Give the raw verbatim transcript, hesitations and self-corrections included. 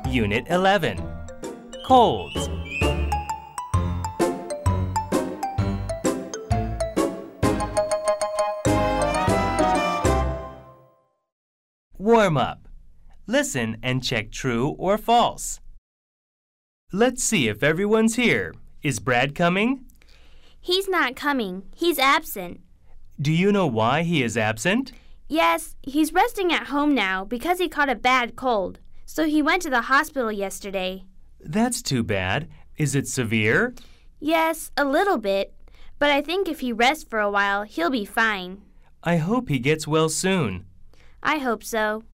Unit eleven. Colds. Warm up. Listen and check true or false. Let's see if everyone's here. Is Brad coming? He's not coming. He's absent. Do you know why he is absent? Yes, he's resting at home now because he caught a bad cold. So he went to the hospital yesterday. That's too bad. Is it severe? Yes, a little bit. But I think if he rests for a while, he'll be fine. I hope he gets well soon. I hope so.